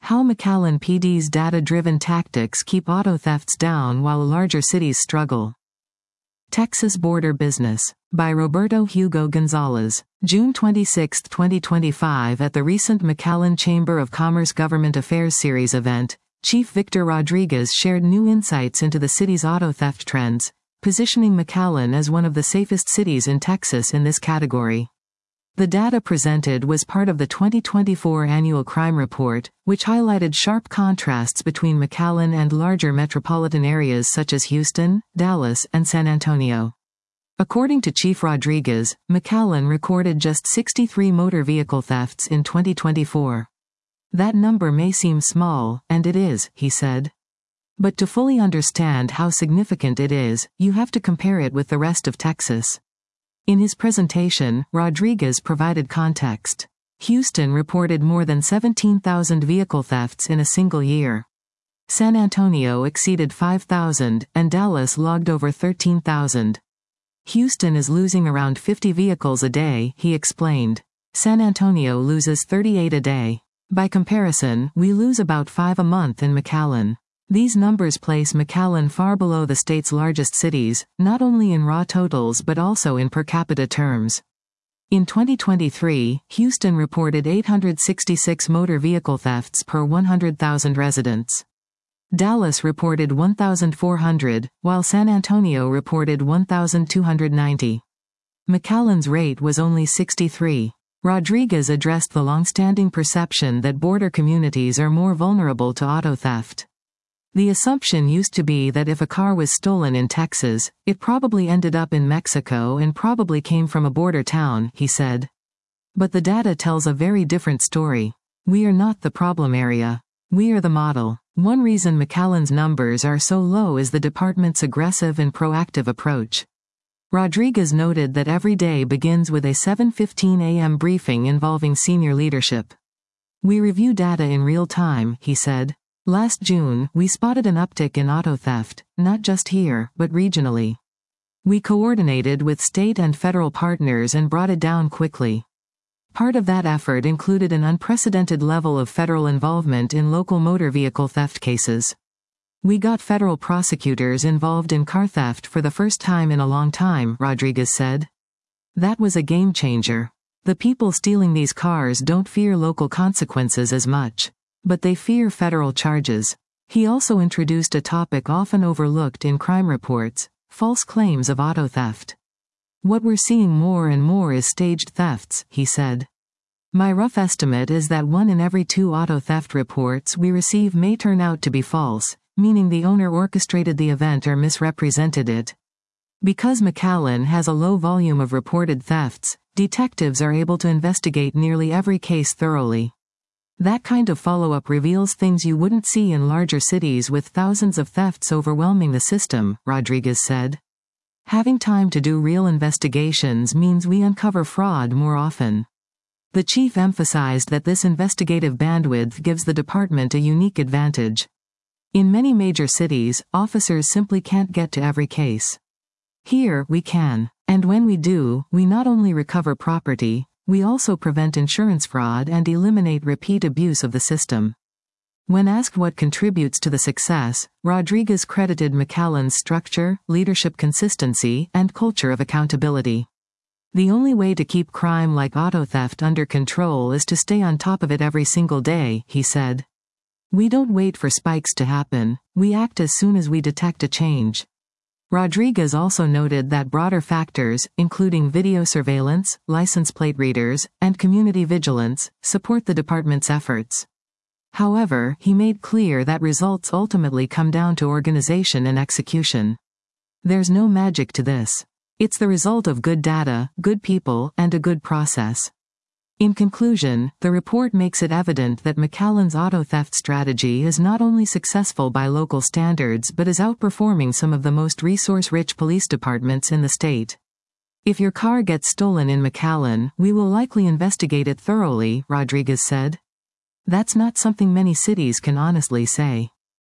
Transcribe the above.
How McAllen PD's data-driven tactics keep auto thefts down while larger cities struggle. Texas Border Business. By Roberto Hugo Gonzalez. June 26, 2025. At the recent McAllen Chamber of Commerce Government Affairs Series event, Chief Victor Rodriguez shared new insights into the city's auto theft trends, positioning McAllen as one of the safest cities in Texas in this category. The data presented was part of the 2024 Annual Crime Report, which highlighted sharp contrasts between McAllen and larger metropolitan areas such as Houston, Dallas, and San Antonio. According to Chief Rodriguez, McAllen recorded just 63 motor vehicle thefts in 2024. That number may seem small, and it is, he said. But to fully understand how significant it is, you have to compare it with the rest of Texas. In his presentation, Rodriguez provided context. Houston reported more than 17,000 vehicle thefts in a single year. San Antonio exceeded 5,000, and Dallas logged over 13,000. Houston is losing around 50 vehicles a day, he explained. San Antonio loses 38 a day. By comparison, we lose about 5 a month in McAllen. These numbers place McAllen far below the state's largest cities, not only in raw totals but also in per capita terms. In 2023, Houston reported 866 motor vehicle thefts per 100,000 residents. Dallas reported 1,400, while San Antonio reported 1,290. McAllen's rate was only 63. Rodriguez addressed the long-standing perception that border communities are more vulnerable to auto theft. The assumption used to be that if a car was stolen in Texas, it probably ended up in Mexico and probably came from a border town, he said. But the data tells a very different story. We are not the problem area. We are the model. One reason McAllen's numbers are so low is the department's aggressive and proactive approach. Rodriguez noted that every day begins with a 7:15 a.m. briefing involving senior leadership. We review data in real time, he said. Last June, we spotted an uptick in auto theft, not just here, but regionally. We coordinated with state and federal partners and brought it down quickly. Part of that effort included an unprecedented level of federal involvement in local motor vehicle theft cases. We got federal prosecutors involved in car theft for the first time in a long time, Rodriguez said. That was a game changer. The people stealing these cars don't fear local consequences as much. But they fear federal charges. He also introduced a topic often overlooked in crime reports: false claims of auto theft. What we're seeing more and more is staged thefts, he said. My rough estimate is that 1 in every 2 auto theft reports we receive may turn out to be false, meaning the owner orchestrated the event or misrepresented it. Because McAllen has a low volume of reported thefts, detectives are able to investigate nearly every case thoroughly. That kind of follow-up reveals things you wouldn't see in larger cities with thousands of thefts overwhelming the system, Rodriguez said. Having time to do real investigations means we uncover fraud more often. The chief emphasized that this investigative bandwidth gives the department a unique advantage. In many major cities, officers simply can't get to every case. Here, we can. And when we do, we not only recover property, we also prevent insurance fraud and eliminate repeat abuse of the system. When asked what contributes to the success, Rodriguez credited McAllen's structure, leadership consistency, and culture of accountability. The only way to keep crime like auto theft under control is to stay on top of it every single day, he said. We don't wait for spikes to happen, we act as soon as we detect a change. Rodriguez also noted that broader factors, including video surveillance, license plate readers, and community vigilance, support the department's efforts. However, he made clear that results ultimately come down to organization and execution. There's no magic to this. It's the result of good data, good people, and a good process. In conclusion, the report makes it evident that McAllen's auto theft strategy is not only successful by local standards but is outperforming some of the most resource-rich police departments in the state. If your car gets stolen in McAllen, we will likely investigate it thoroughly, Rodriguez said. That's not something many cities can honestly say.